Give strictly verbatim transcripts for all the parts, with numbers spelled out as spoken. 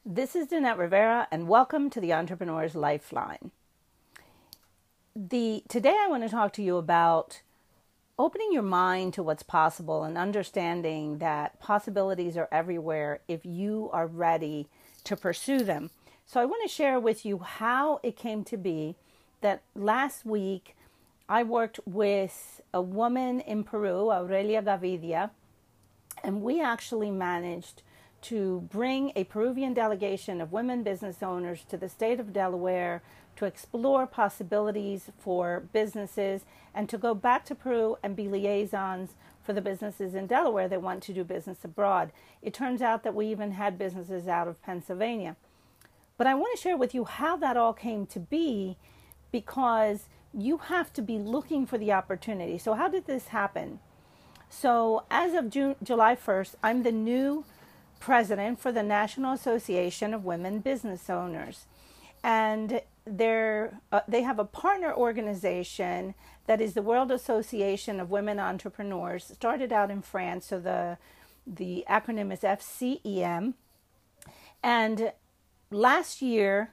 This is Danette Rivera, and welcome to the Entrepreneur's Lifeline. The today I want to talk to you about opening your mind to what's possible and understanding that possibilities are everywhere if you are ready to pursue them. So I want to share with you how it came to be that last week I worked with a woman in Peru, Aurelia Gavidia, and we actually managed to bring a Peruvian delegation of women business owners to the state of Delaware to explore possibilities for businesses and to go back to Peru and be liaisons for the businesses in Delaware that want to do business abroad. It turns out that we even had businesses out of Pennsylvania. But I want to share with you how that all came to be, because you have to be looking for the opportunity. So how did this happen? So as of June, July first, I'm the new president for the National Association of Women Business Owners. And they're, uh, they have a partner organization that is the World Association of Women Entrepreneurs. It started out in France, so the, the acronym is F C E M. And last year,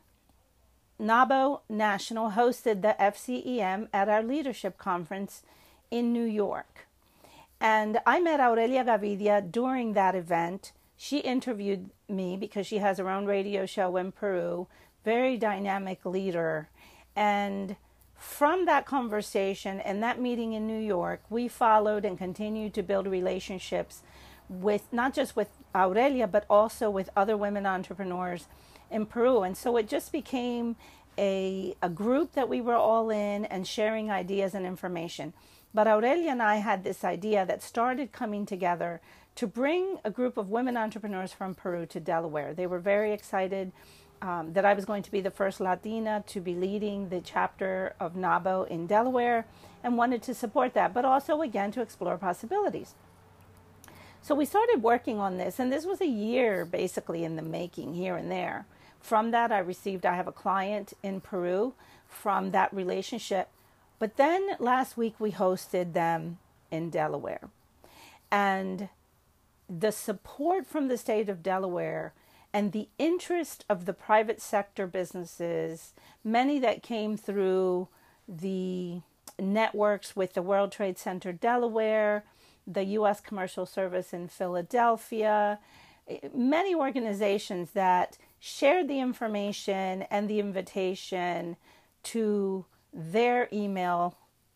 NABO National hosted the F C E M at our leadership conference in New York. And I met Aurelia Gavidia during that event. She interviewed me because she has her own radio show in Peru, very dynamic leader. And from that conversation and that meeting in New York, we followed and continued to build relationships with not just with Aurelia, but also with other women entrepreneurs in Peru. And so it just became a, a group that we were all in and sharing ideas and information. But Aurelia and I had this idea that started coming together to bring a group of women entrepreneurs from Peru to Delaware. They were very excited um, that I was going to be the first Latina to be leading the chapter of NABO in Delaware and wanted to support that, but also, again, to explore possibilities. So we started working on this, and this was a year basically in the making here and there. From that, I received, I have a client in Peru from that relationship. But then last week we hosted them in Delaware. And the support from the state of Delaware and the interest of the private sector businesses, many that came through the networks with the World Trade Center Delaware, the U S Commercial Service in Philadelphia, many organizations that shared the information and the invitation to their email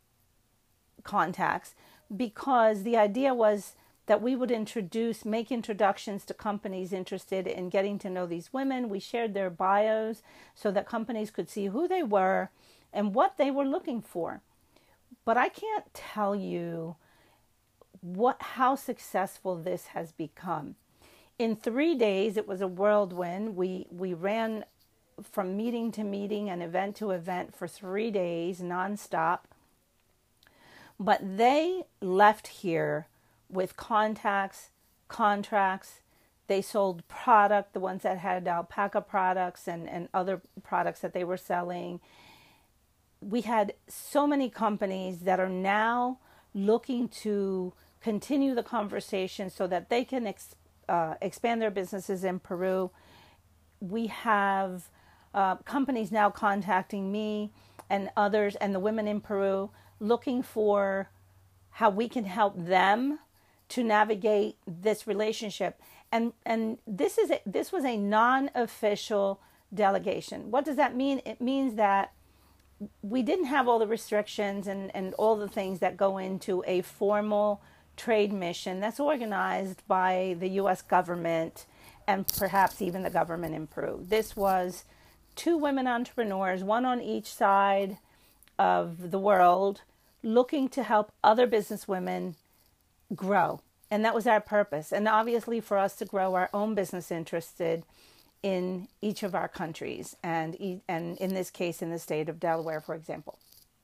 contacts, because the idea was that we would introduce, make introductions to companies interested in getting to know these women. We shared their bios so that companies could see who they were and what they were looking for. But I can't tell you what how successful this has become. In three days, it was a whirlwind. We we ran from meeting to meeting and event to event for three days, nonstop. But they left here with contacts, contracts. They sold product, the ones that had alpaca products and, and other products that they were selling. We had so many companies that are now looking to continue the conversation so that they can ex, uh, expand their businesses in Peru. We have uh, companies now contacting me and others and the women in Peru looking for how we can help them to navigate this relationship. And and this is a, this was a non-official delegation. What does that mean? It means that we didn't have all the restrictions and, and all the things that go into a formal trade mission that's organized by the U S government and perhaps even the government in Peru. This was two women entrepreneurs, one on each side of the world, looking to help other business women grow. And that was our purpose. And obviously for us to grow our own business interested in each of our countries, and and in this case, in the state of Delaware, for example.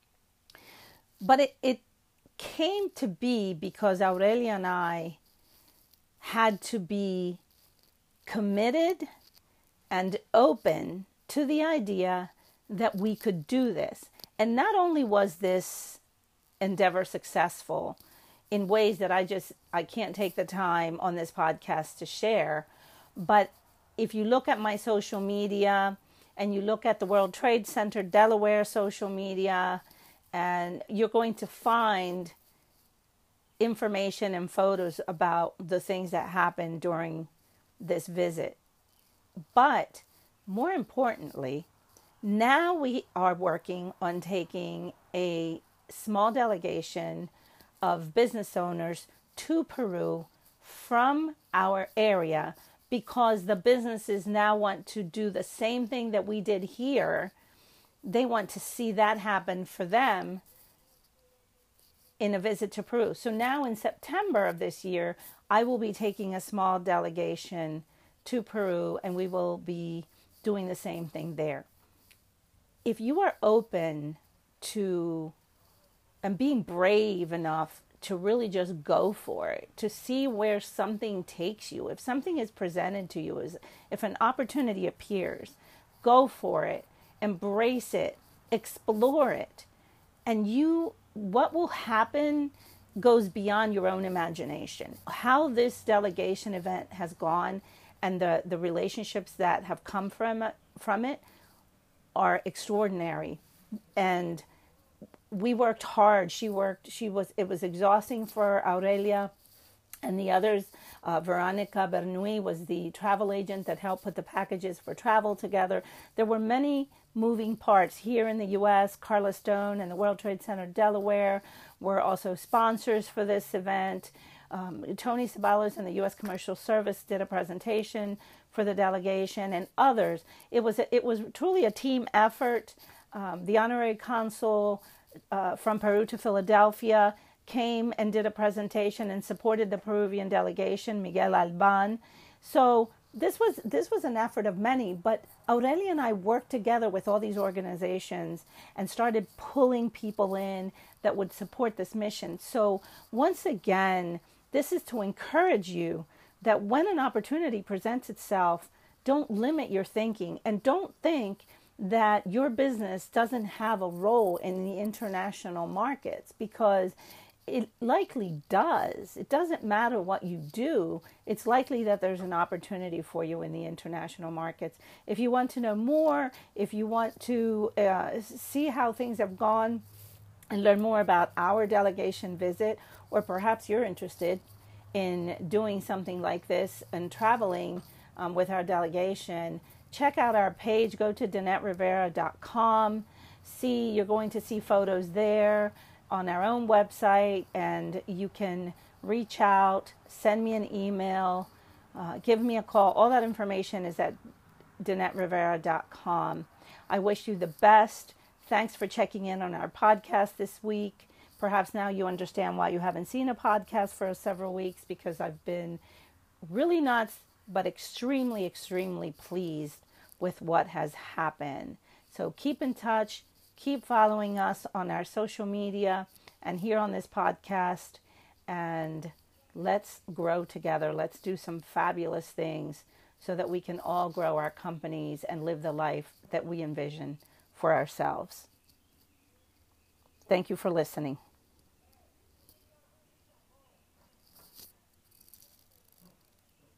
But it, it came to be because Aurelia and I had to be committed and open to the idea that we could do this. And not only was this endeavor successful in ways that I just, I can't take the time on this podcast to share, but if you look at my social media and you look at the World Trade Center Delaware social media, and you're going to find information and photos about the things that happened during this visit. But more importantly, now we are working on taking a small delegation of business owners to Peru from our area, because the businesses now want to do the same thing that we did here. They want to see that happen for them in a visit to Peru. So now in September of this year, I will be taking a small delegation to Peru, and we will be doing the same thing there. If you are open to and being brave enough to really just go for it, to see where something takes you, if something is presented to you, is if an opportunity appears, go for it, embrace it, explore it. And you, what will happen goes beyond your own imagination. How this delegation event has gone and the, the relationships that have come from it, from it are extraordinary. And we worked hard. She worked, she was, it was exhausting for Aurelia and the others. Uh, Veronica Bernouilli was the travel agent that helped put the packages for travel together. There were many moving parts here in the U S. Carla Stone and the World Trade Center Delaware were also sponsors for this event. Um, Tony Ceballos and the U S Commercial Service did a presentation for the delegation, and others. It was a, it was truly a team effort. Um, the honorary consul uh, from Peru to Philadelphia came and did a presentation and supported the Peruvian delegation, Miguel Alban. So this was this was an effort of many, but Aurelia and I worked together with all these organizations and started pulling people in that would support this mission. So once again, this is to encourage you that when an opportunity presents itself, don't limit your thinking, and don't think that your business doesn't have a role in the international markets, because it likely does. It doesn't matter what you do. It's likely that there's an opportunity for you in the international markets. If you want to know more, if you want to uh, see how things have gone and learn more about our delegation visit, or perhaps you're interested in doing something like this and traveling um, with our delegation, check out our page. Go to Danette Rivera dot com. See, you're going to see photos there on our own website, and you can reach out, send me an email, uh, give me a call. All that information is at Danette Rivera dot com. I wish you the best. Thanks for checking in on our podcast this week. Perhaps now you understand why you haven't seen a podcast for several weeks, because I've been really not, but extremely, extremely pleased with what has happened. So keep in touch, keep following us on our social media and here on this podcast, and let's grow together. Let's do some fabulous things so that we can all grow our companies and live the life that we envision for ourselves. Thank you for listening.